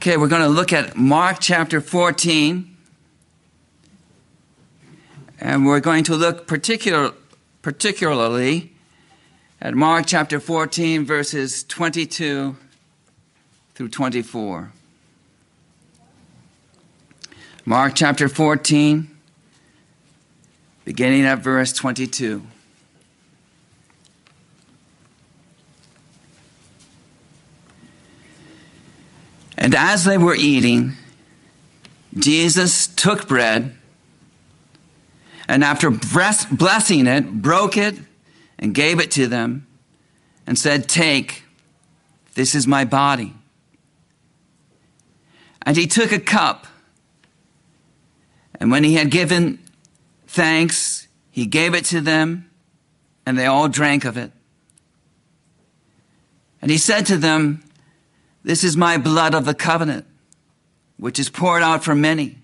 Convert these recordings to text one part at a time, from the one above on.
Okay, we're going to look at Mark chapter 14. And we're going to look particularly at Mark chapter 14, verses 22 through 24. Mark chapter 14, beginning at verse 22. And as they were eating, Jesus took bread, and after blessing it, broke it and gave it to them, and said, "Take, this is my body." And he took a cup, and when he had given thanks, he gave it to them, and they all drank of it. And he said to them, "This is my blood of the covenant, which is poured out for many.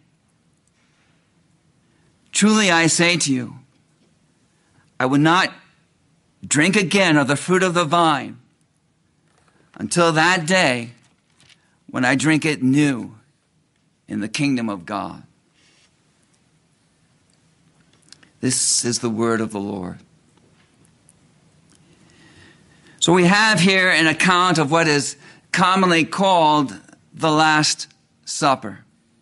Truly I say to you, I will not drink again of the fruit of the vine until that day when I drink it new in the kingdom of God." This is the word of the Lord. So we have here an account of what is commonly called the Last Supper.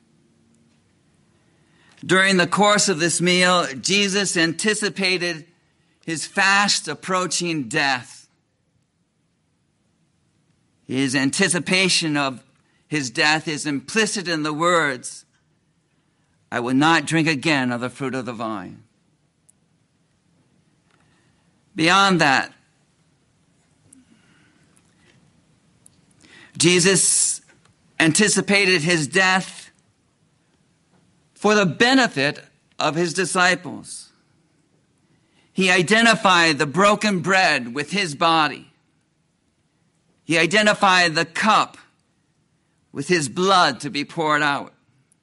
During the course of this meal, Jesus anticipated his fast approaching death. His anticipation of his death is implicit in the words, "I will not drink again of the fruit of the vine." Beyond that, Jesus anticipated his death for the benefit of his disciples. He identified the broken bread with his body. He identified the cup with his blood to be poured out.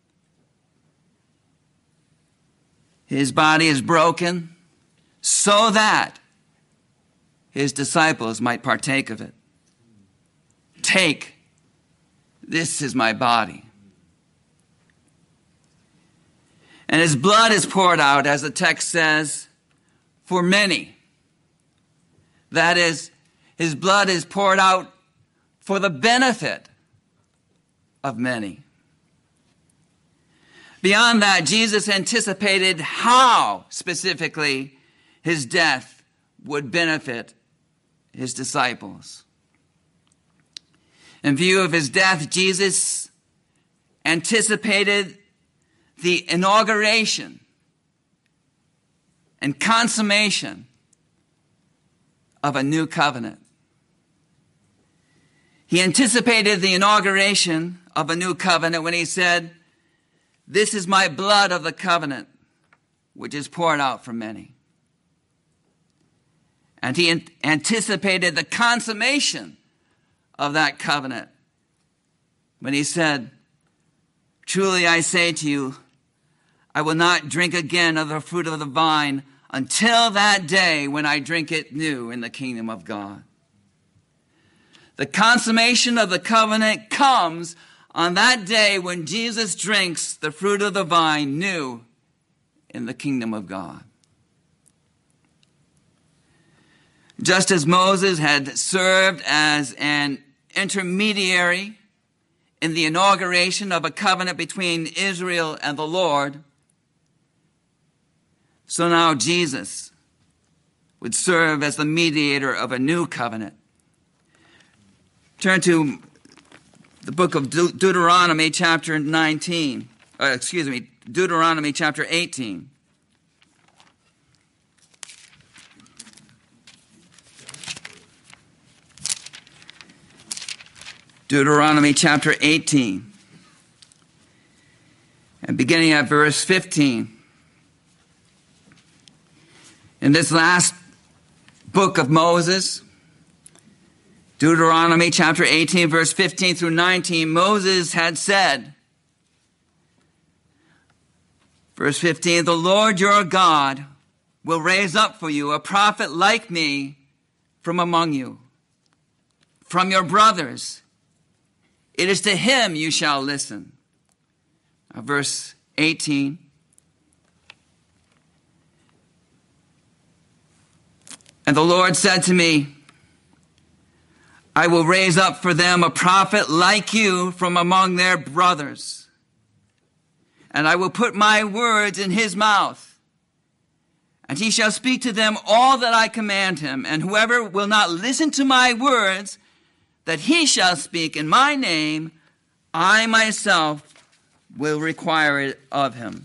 His body is broken so that his disciples might partake of it. "Take, this is my body." And his blood is poured out, as the text says, for many. That is, his blood is poured out for the benefit of many. Beyond that, Jesus anticipated how specifically his death would benefit his disciples. In view of his death, Jesus anticipated the inauguration and consummation of a new covenant. He anticipated the inauguration of a new covenant when he said, "This is my blood of the covenant, which is poured out for many." And he anticipated the consummation of that covenant when he said, "Truly I say to you, I will not drink again of the fruit of the vine until that day when I drink it new in the kingdom of God." The consummation of the covenant comes on that day when Jesus drinks the fruit of the vine new in the kingdom of God. Just as Moses had served as an intermediary in the inauguration of a covenant between Israel and the Lord, so now Jesus would serve as the mediator of a new covenant. Turn to the book of Deuteronomy chapter 18. Deuteronomy chapter 18. Deuteronomy chapter 18. And beginning at verse 15. In this last book of Moses, Deuteronomy chapter 18, verse 15 through 19, Moses had said, verse 15, "The Lord your God will raise up for you a prophet like me from among you, from your brothers. It is to him you shall listen. Verse 18. And the Lord said to me, I will raise up for them a prophet like you from among their brothers. And I will put my words in his mouth. And he shall speak to them all that I command him. And whoever will not listen to my words that he shall speak in my name, I myself will require it of him.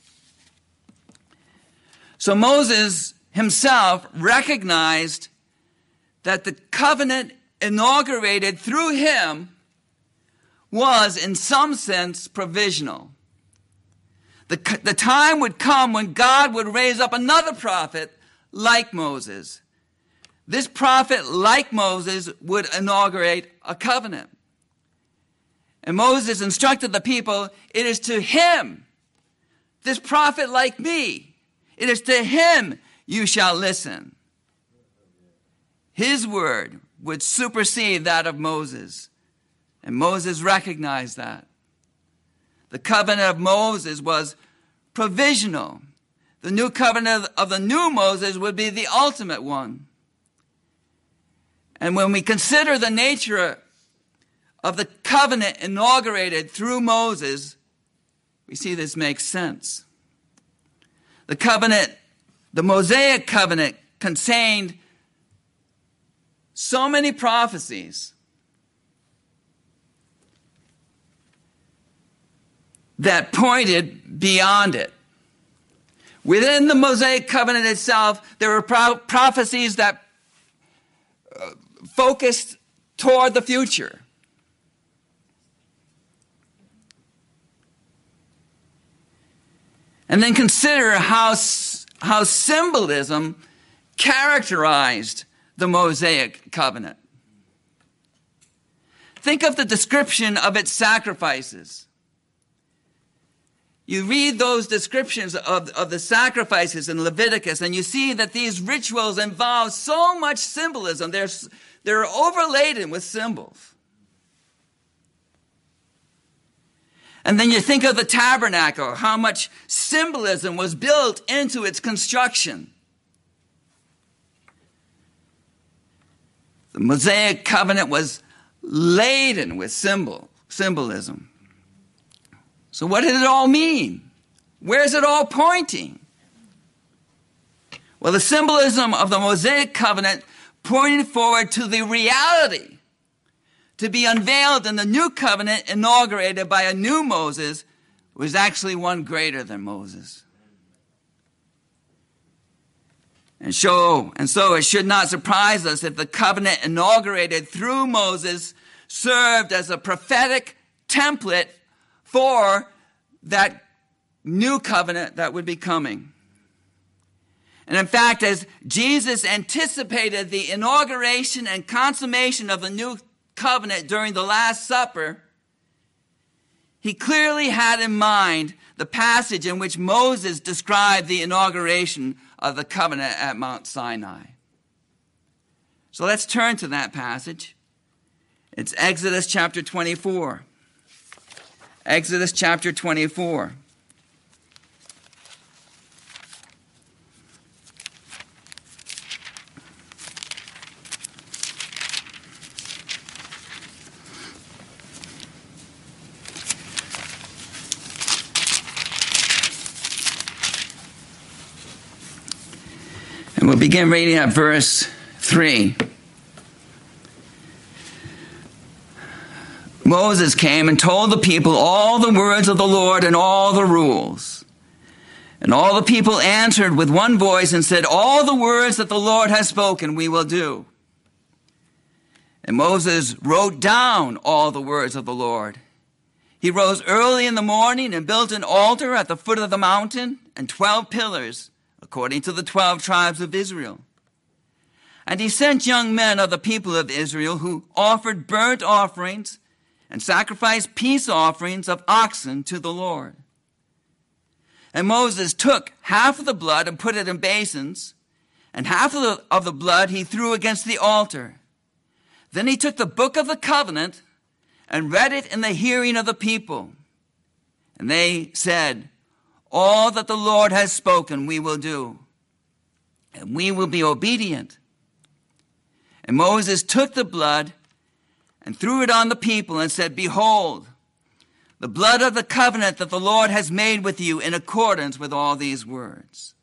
So Moses himself recognized that the covenant inaugurated through him was, in some sense, provisional. The time would come when God would raise up another prophet like Moses. This prophet, like Moses, would inaugurate a covenant. And Moses instructed the people, it is to him, this prophet like me, it is to him you shall listen. His word would supersede that of Moses. And Moses recognized that. The covenant of Moses was provisional. The new covenant of the new Moses would be the ultimate one. And when we consider the nature of the covenant inaugurated through Moses, we see this makes sense. The covenant, the Mosaic covenant, contained so many prophecies that pointed beyond it. Within the Mosaic covenant itself, there were prophecies that focused toward the future. And then consider how symbolism characterized the Mosaic covenant. Think of the description of its sacrifices. You read those descriptions of the sacrifices in Leviticus, and you see that these rituals involve so much symbolism. They're overladen with symbols. And then you think of the tabernacle, how much symbolism was built into its construction. The Mosaic covenant was laden with symbolism. So what did it all mean? Where's it all pointing? Well, the symbolism of the Mosaic covenant pointed forward to the reality to be unveiled in the new covenant inaugurated by a new Moses, was actually one greater than Moses. And so it should not surprise us if the covenant inaugurated through Moses served as a prophetic template for that new covenant that would be coming. And in fact, as Jesus anticipated the inauguration and consummation of the new covenant during the Last Supper, he clearly had in mind the passage in which Moses described the inauguration of the covenant at Mount Sinai. So let's turn to that passage. It's Exodus chapter 24. Exodus chapter 24. And we'll begin reading at verse 3. Moses came and told the people all the words of the Lord and all the rules. And all the people answered with one voice and said, all the words that the Lord has spoken we will do. And Moses wrote down all the words of the Lord. He rose early in the morning and built an altar at the foot of the mountain and 12 pillars, according to the 12 tribes of Israel. And he sent young men of the people of Israel who offered burnt offerings and sacrificed peace offerings of oxen to the Lord. And Moses took half of the blood and put it in basins, and half of the blood he threw against the altar. Then he took the book of the covenant and read it in the hearing of the people. And they said, all that the Lord has spoken we will do, and we will be obedient. And Moses took the blood and threw it on the people and said, behold, the blood of the covenant that the Lord has made with you in accordance with all these words.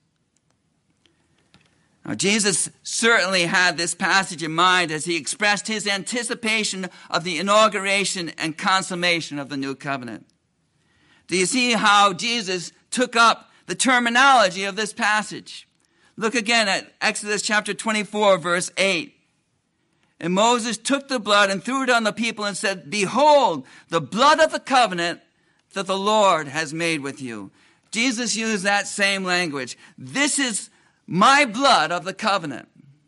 Now, Jesus certainly had this passage in mind as he expressed his anticipation of the inauguration and consummation of the new covenant. Do you see how Jesus took up the terminology of this passage? Look again at Exodus chapter 24, verse 8. And Moses took the blood and threw it on the people and said, behold, the blood of the covenant that the Lord has made with you. Jesus used that same language. This is my blood of the covenant.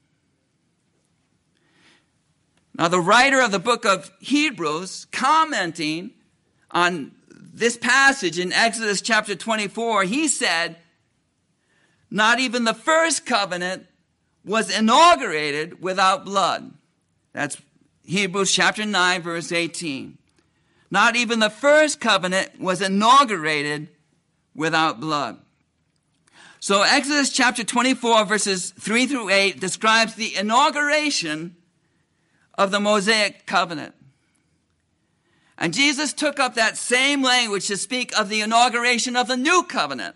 Now, the writer of the book of Hebrews, commenting on this passage in Exodus chapter 24, he said, not even the first covenant was inaugurated without blood. That's Hebrews chapter 9, verse 18. Not even the first covenant was inaugurated without blood. So Exodus chapter 24, verses 3 through 8 describes the inauguration of the Mosaic covenant. And Jesus took up that same language to speak of the inauguration of the new covenant.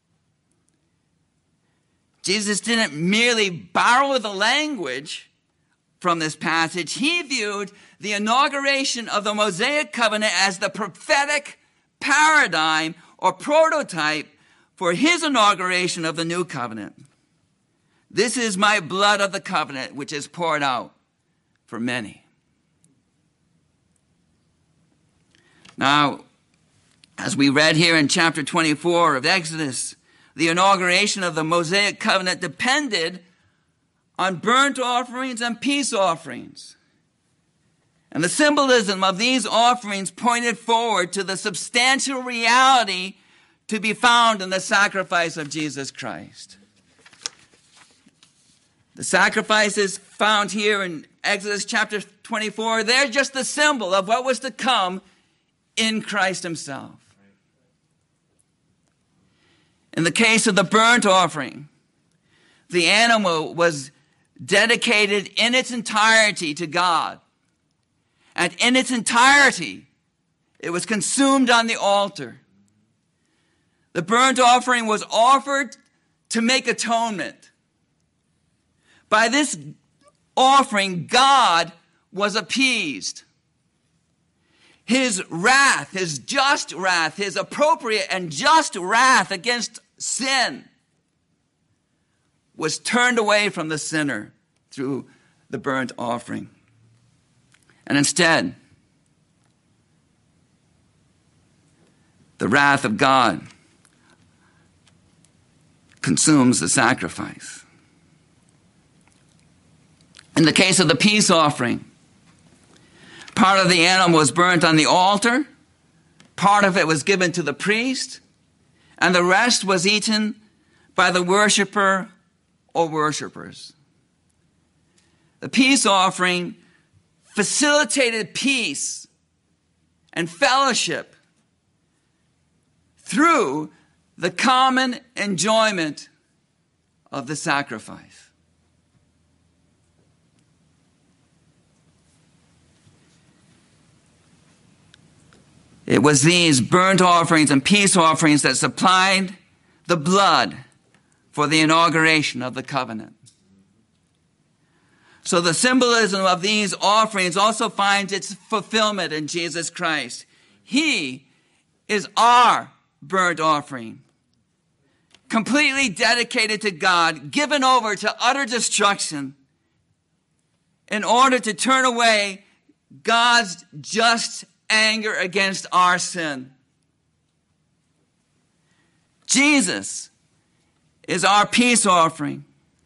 Jesus didn't merely borrow the language from this passage. He viewed the inauguration of the Mosaic covenant as the prophetic paradigm or prototype for his inauguration of the new covenant. This is my blood of the covenant, which is poured out for many. Now, as we read here in chapter 24 of Exodus, the inauguration of the Mosaic covenant depended on burnt offerings and peace offerings. And the symbolism of these offerings pointed forward to the substantial reality to be found in the sacrifice of Jesus Christ. The sacrifices found here in Exodus chapter 24, they're just the symbol of what was to come in Christ himself. In the case of the burnt offering, the animal was dedicated in its entirety to God. And in its entirety, it was consumed on the altar. The burnt offering was offered to make atonement. By this offering, God was appeased. His wrath, his just wrath, his appropriate and just wrath against sin was turned away from the sinner through the burnt offering. And instead, the wrath of God consumes the sacrifice. In the case of the peace offering, part of the animal was burnt on the altar, part of it was given to the priest, and the rest was eaten by the worshiper or worshipers. The peace offering facilitated peace and fellowship through the common enjoyment of the sacrifice. It was these burnt offerings and peace offerings that supplied the blood for the inauguration of the covenant. So the symbolism of these offerings also finds its fulfillment in Jesus Christ. He is our burnt offering, completely dedicated to God, given over to utter destruction in order to turn away God's just anger against our sin. Jesus is our peace offering.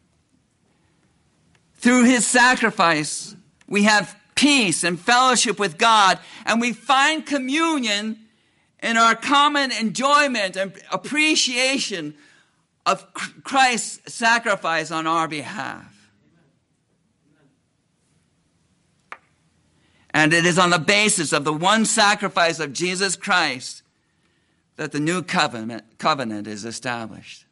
Through his sacrifice, we have peace and fellowship with God, and we find communion in our common enjoyment and appreciation of Christ's sacrifice on our behalf. And it is on the basis of the one sacrifice of Jesus Christ that the new covenant is established.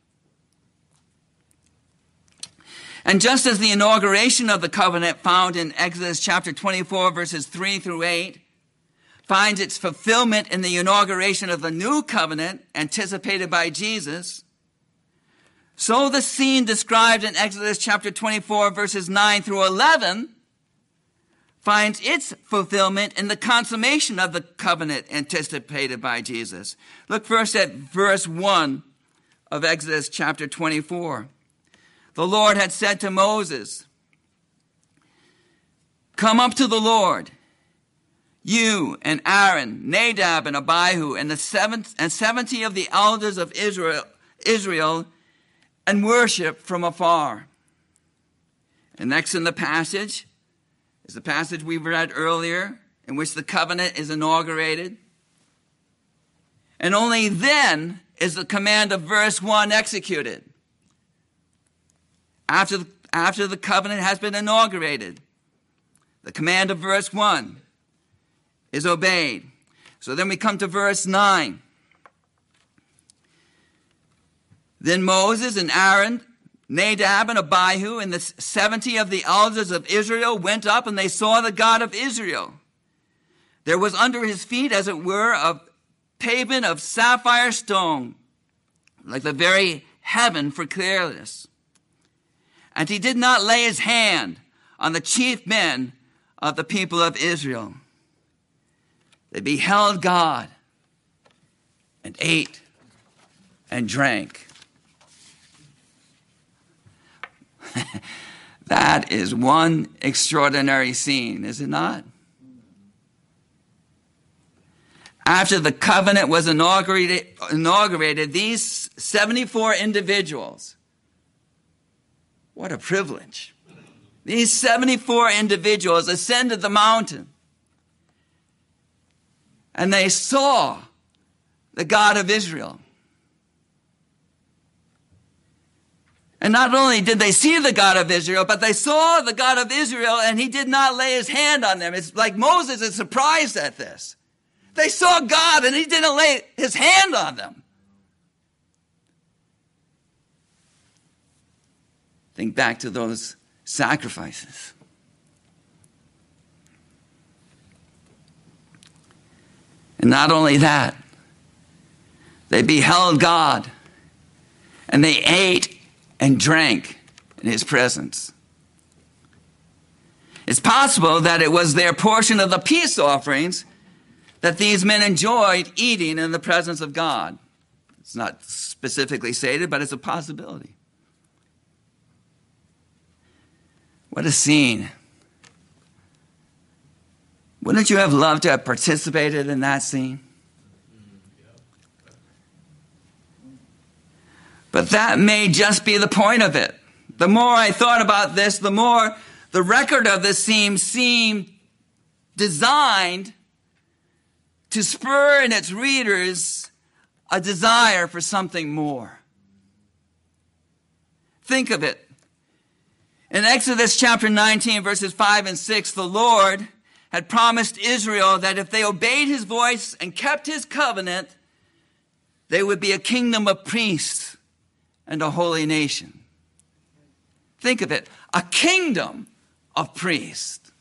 And just as the inauguration of the covenant found in Exodus chapter 24, verses 3 through 8, finds its fulfillment in the inauguration of the new covenant anticipated by Jesus, so the scene described in Exodus chapter 24, verses 9 through 11, finds its fulfillment in the consummation of the covenant anticipated by Jesus. Look first at verse 1 of Exodus chapter 24. The Lord had said to Moses, "Come up to the Lord, you and Aaron, Nadab and Abihu, and 70 of the elders of Israel, and worship from afar." And next in the passage is the passage we read earlier, in which the covenant is inaugurated. And only then is the command of verse 1 executed. After the covenant has been inaugurated, the command of verse 1 is obeyed. So then we come to verse 9. Then Moses and Aaron, Nadab and Abihu, and the 70 of the elders of Israel went up, and they saw the God of Israel. There was under his feet, as it were, a pavement of sapphire stone, like the very heaven for clearness. And he did not lay his hand on the chief men of the people of Israel. They beheld God and ate and drank. That is one extraordinary scene, is it not? After the covenant was inaugurated, these 74 individuals, what a privilege. These 74 individuals ascended the mountain, and they saw the God of Israel. And not only did they see the God of Israel, but they saw the God of Israel, and he did not lay his hand on them. It's like Moses is surprised at this. They saw God, and he didn't lay his hand on them. Think back to those sacrifices. And not only that, they beheld God, and they ate and drank in his presence. It's possible that it was their portion of the peace offerings that these men enjoyed eating in the presence of God. It's not specifically stated, but it's a possibility. What a scene. Wouldn't you have loved to have participated in that scene? But that may just be the point of it. The more I thought about this, the more the record of this scene seemed designed to spur in its readers a desire for something more. Think of it. In Exodus chapter 19, verses 5 and 6, the Lord had promised Israel that if they obeyed his voice and kept his covenant, they would be a kingdom of priests and a holy nation. Think of it, a kingdom of priests.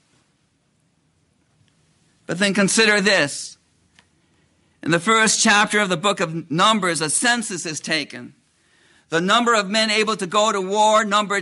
But then consider this. In the first chapter of the book of Numbers, a census is taken. The number of men able to go to war numbered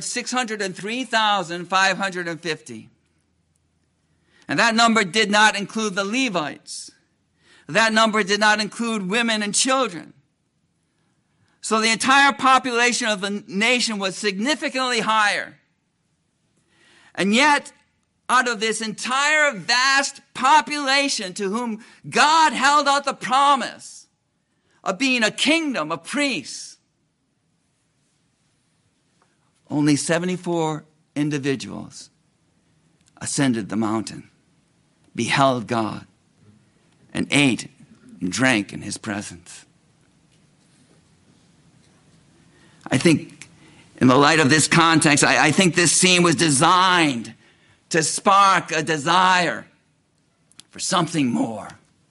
603,550. And that number did not include the Levites. That number did not include women and children. So the entire population of the nation was significantly higher. And yet, out of this entire vast population to whom God held out the promise of being a kingdom of priests, only 74 individuals ascended the mountain, beheld God, and ate and drank in his presence. I think in the light of this context, I think this scene was designed to spark a desire for something more.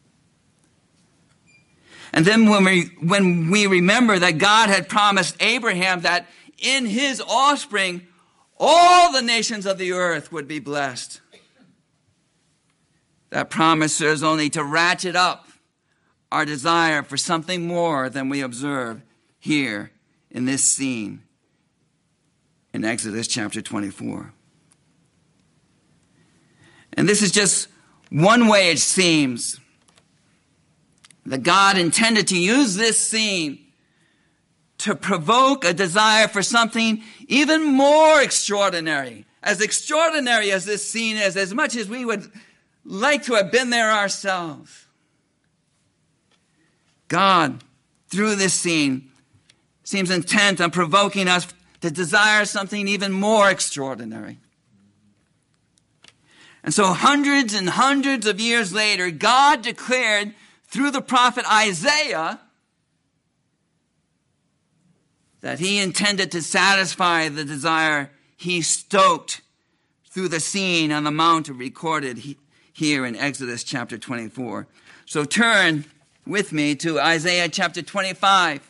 And then when we remember that God had promised Abraham that in his offspring, all the nations of the earth would be blessed, that promise serves only to ratchet up our desire for something more than we observe here in this scene in Exodus chapter 24. And this is just one way it seems that God intended to use this scene to provoke a desire for something even more extraordinary. As extraordinary as this scene is, as much as we would like to have been there ourselves, God, through this scene, seems intent on provoking us to desire something even more extraordinary. And so hundreds and hundreds of years later, God declared through the prophet Isaiah that he intended to satisfy the desire he stoked through the scene on the mountain recorded here in Exodus chapter 24. So turn with me to Isaiah chapter 25.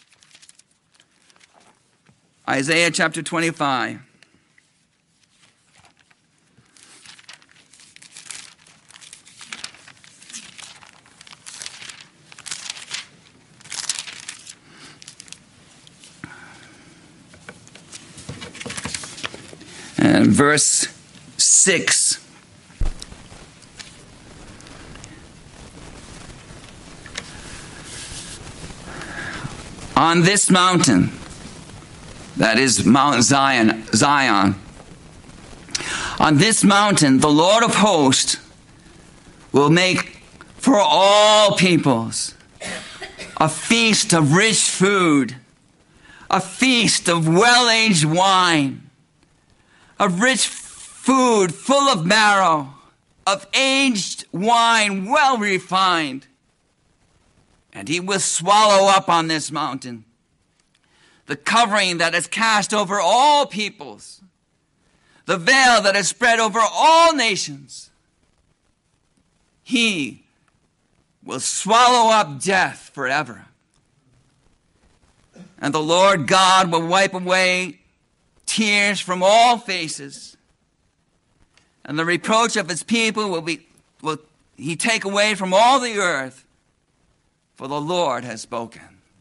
Isaiah chapter 25. And verse 6. On this mountain, that is Mount Zion, on this mountain, the Lord of hosts will make for all peoples a feast of rich food, a feast of well-aged wine, of rich food full of marrow, of aged wine well refined. And he will swallow up on this mountain the covering that is cast over all peoples, the veil that is spread over all nations. He will swallow up death forever. And the Lord God will wipe away tears from all faces, and the reproach of his people will he take away from all the earth, for the Lord has spoken.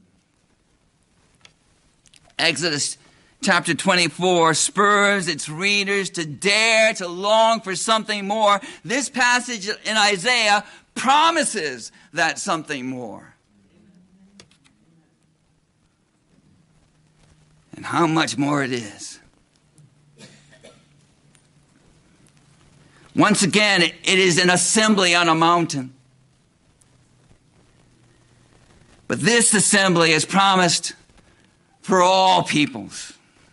Exodus chapter 24 spurs its readers to dare to long for something more. This passage in Isaiah promises that something more. And how much more it is. Once again, it is an assembly on a mountain. But this assembly is promised for all peoples.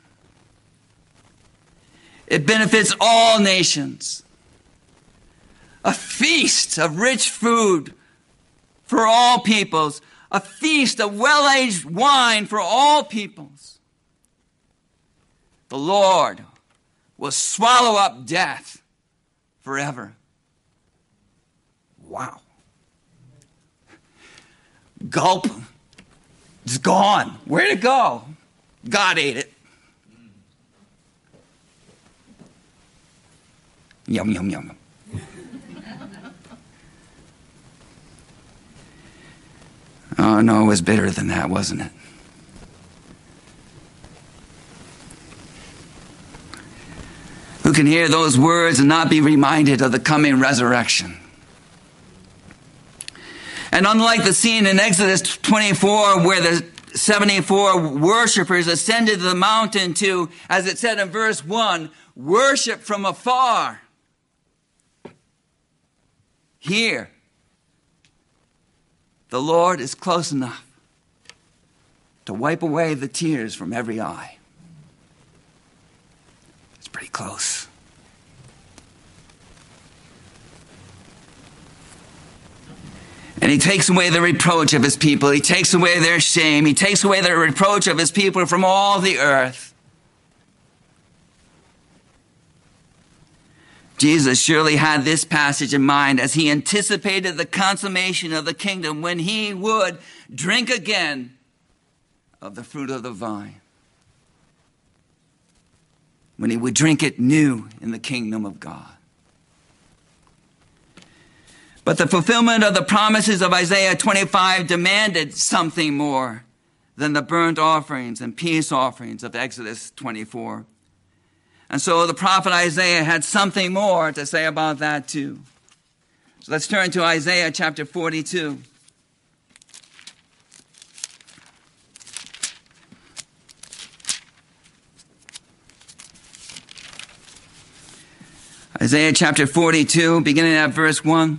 It benefits all nations. A feast of rich food for all peoples. A feast of well-aged wine for all peoples. The Lord will swallow up death forever. Wow. Gulp. It's gone. Where'd it go? God ate it. Yum, yum, yum. Oh, no, it was bitter than that, wasn't it? Who can hear those words and not be reminded of the coming resurrection? And unlike the scene in Exodus 24 where the 74 worshipers ascended to the mountain to, as it said in verse 1, worship from afar. Here, the Lord is close enough to wipe away the tears from every eye. It's pretty close. And he takes away the reproach of his people. He takes away their shame. He takes away the reproach of his people from all the earth. Jesus surely had this passage in mind as he anticipated the consummation of the kingdom when he would drink again of the fruit of the vine. When he would drink it new in the kingdom of God. But the fulfillment of the promises of Isaiah 25 demanded something more than the burnt offerings and peace offerings of Exodus 24. And so the prophet Isaiah had something more to say about that too. So let's turn to Isaiah chapter 42. Isaiah chapter 42, beginning at verse 1.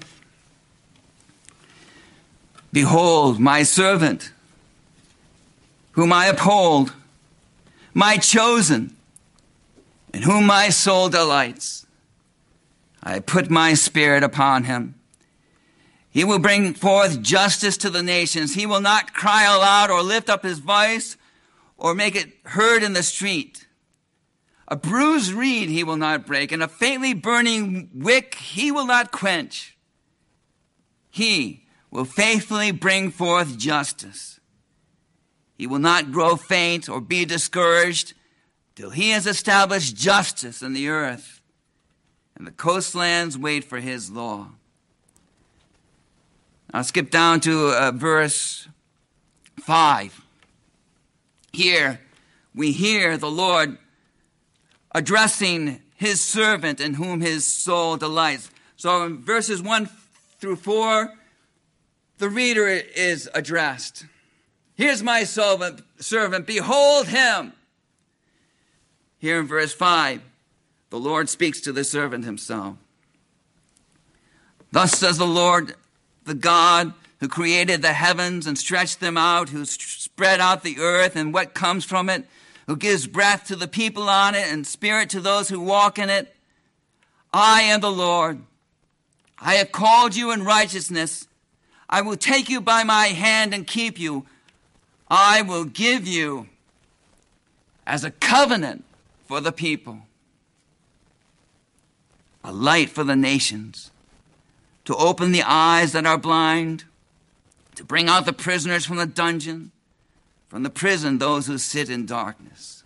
Behold, my servant, whom I uphold, my chosen, in whom my soul delights. I put my spirit upon him. He will bring forth justice to the nations. He will not cry aloud or lift up his voice or make it heard in the street. A bruised reed he will not break, and a faintly burning wick he will not quench. He will faithfully bring forth justice. He will not grow faint or be discouraged till he has established justice in the earth, and the coastlands wait for his law. I'll skip down to verse 5. Here we hear the Lord addressing his servant in whom his soul delights. So in verses 1 through 4, the reader is addressed. Here's my servant, behold him. Here in verse 5, the Lord speaks to the servant himself. Thus says the Lord, the God who created the heavens and stretched them out, who spread out the earth and what comes from it, who gives breath to the people on it and spirit to those who walk in it. I am the Lord. I have called you in righteousness. I will take you by my hand and keep you. I will give you as a covenant for the people, a light for the nations, to open the eyes that are blind, to bring out the prisoners from the dungeon, from the prison those who sit in darkness.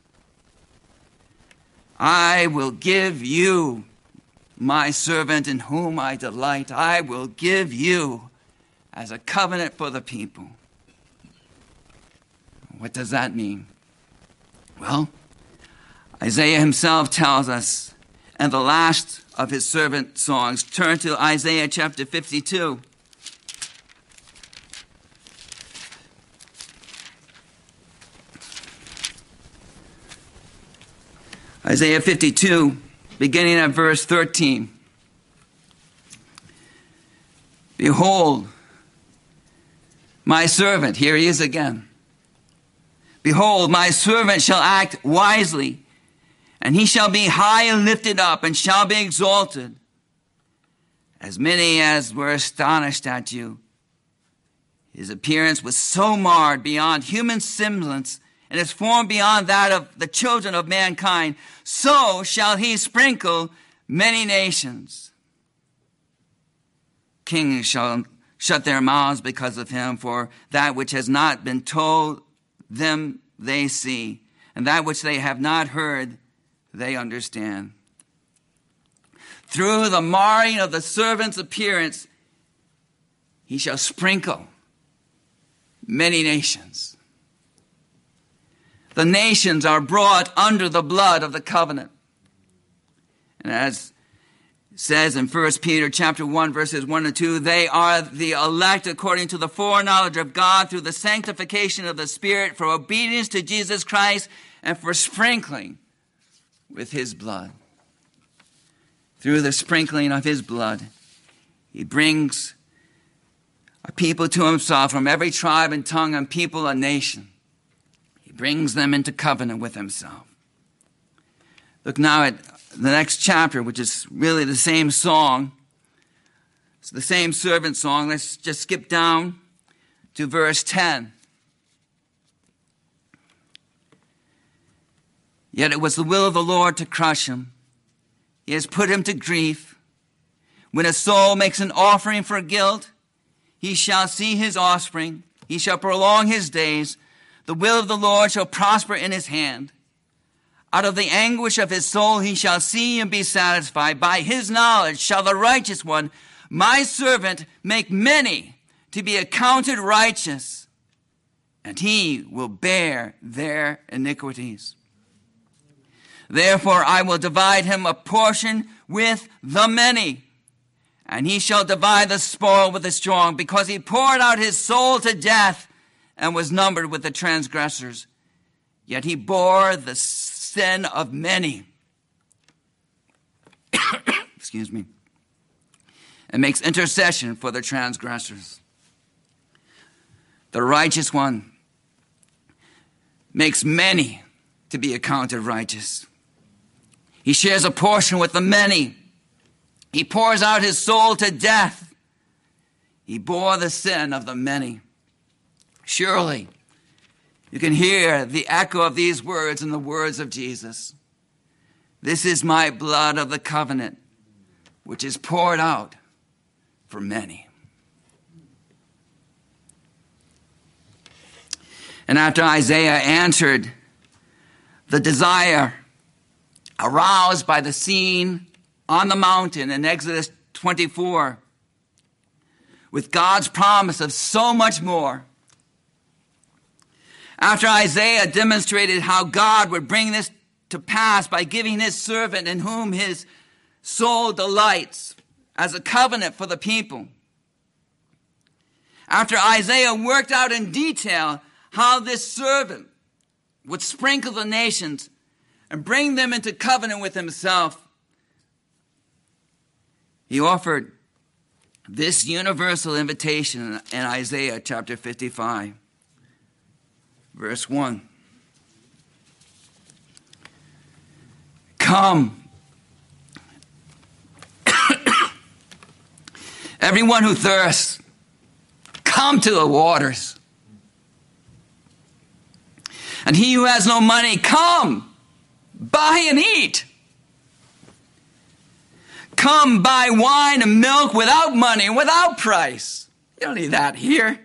I will give you, my servant in whom I delight. I will give you as a covenant for the people. What does that mean? Well, Isaiah himself tells us, and the last of his servant songs. Turn to Isaiah chapter 52. Isaiah 52, beginning at verse 13. Behold, my servant, here he is again. Behold, my servant shall act wisely, and he shall be high and lifted up, and shall be exalted. As many as were astonished at you, his appearance was so marred beyond human semblance, and his form beyond that of the children of mankind. So shall he sprinkle many nations. Kings shall shut their mouths because of him, for that which has not been told them they see, and that which they have not heard they understand. Through the marring of the servant's appearance, he shall sprinkle many nations. The nations are brought under the blood of the covenant. And as it says in 1 Peter chapter 1, verses 1 and 2, they are the elect according to the foreknowledge of God through the sanctification of the Spirit for obedience to Jesus Christ and for sprinkling with his blood. Through the sprinkling of his blood, he brings a people to himself from every tribe and tongue and people and nation. He brings them into covenant with himself. Look now at the next chapter, which is really the same song. It's the same servant song. Let's just skip down to verse 10. Yet it was the will of the Lord to crush him. he has put him to grief. When a soul makes an offering for guilt, he shall see his offspring. He shall prolong his days. The will of the Lord shall prosper in his hand. Out of the anguish of his soul he shall see and be satisfied. By his knowledge shall the righteous one, my servant, make many to be accounted righteous, and he will bear their iniquities. Therefore I will divide him a portion with the many, and he shall divide the spoil with the strong, because he poured out his soul to death and was numbered with the transgressors. Yet he bore the sin of many. Excuse me. And makes intercession for the transgressors. The righteous one makes many to be accounted righteous. He shares a portion with the many. He pours out his soul to death. He bore the sin of the many. Surely, you can hear the echo of these words in the words of Jesus. This is my blood of the covenant, which is poured out for many. And after Isaiah answered the desire aroused by the scene on the mountain in Exodus 24, with God's promise of so much more, after Isaiah demonstrated how God would bring this to pass by giving his servant in whom his soul delights as a covenant for the people, after Isaiah worked out in detail how this servant would sprinkle the nations and bring them into covenant with himself, he offered this universal invitation in Isaiah chapter 55, verse 1. Come, everyone who thirsts, come to the waters. And he who has no money, come, buy and eat. Come, buy wine and milk without money and without price. You don't need that here.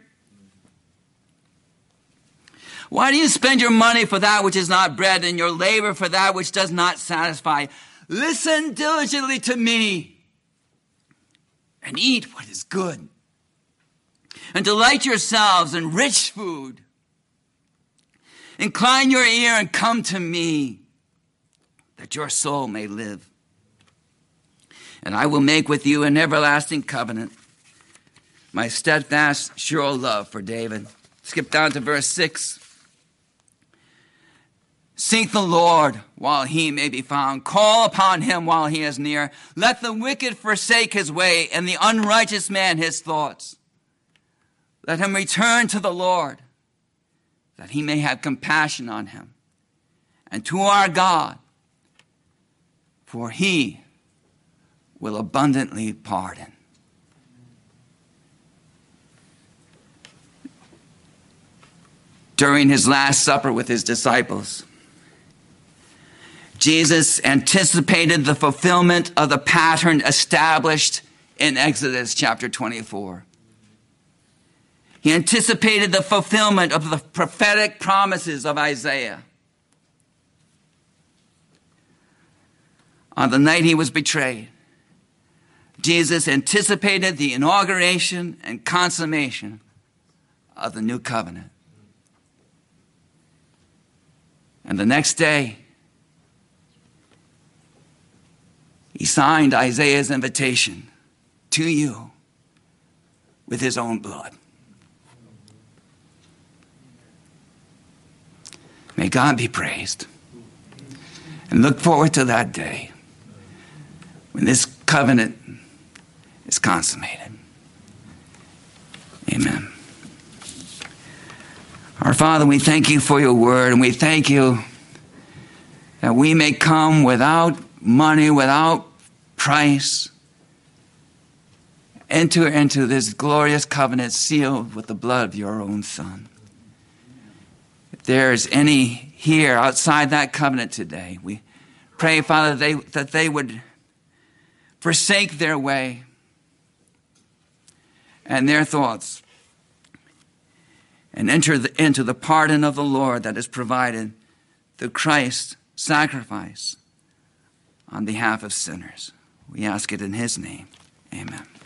Why do you spend your money for that which is not bread, and your labor for that which does not satisfy? Listen diligently to me and eat what is good, and delight yourselves in rich food. Incline your ear and come to me, that your soul may live. And I will make with you an everlasting covenant, my steadfast, sure love for David. Skip down to verse 6. Seek the Lord while he may be found. Call upon him while he is near. Let the wicked forsake his way, and the unrighteous man his thoughts. Let him return to the Lord, that he may have compassion on him, and to our God, for he will abundantly pardon. During his Last Supper with his disciples, Jesus anticipated the fulfillment of the pattern established in Exodus chapter 24. He anticipated the fulfillment of the prophetic promises of Isaiah. On the night he was betrayed, Jesus anticipated the inauguration and consummation of the new covenant. And the next day, he signed Isaiah's invitation to you with his own blood. May God be praised. And look forward to that day when this covenant is consummated. Amen. Our Father, we thank you for your word, and we thank you that we may come without money, without price, enter into this glorious covenant sealed with the blood of your own Son. If there's any here outside that covenant today, we pray, Father, that they would forsake their way and their thoughts and enter into the pardon of the Lord that is provided through Christ's sacrifice on behalf of sinners. We ask it in his name. Amen.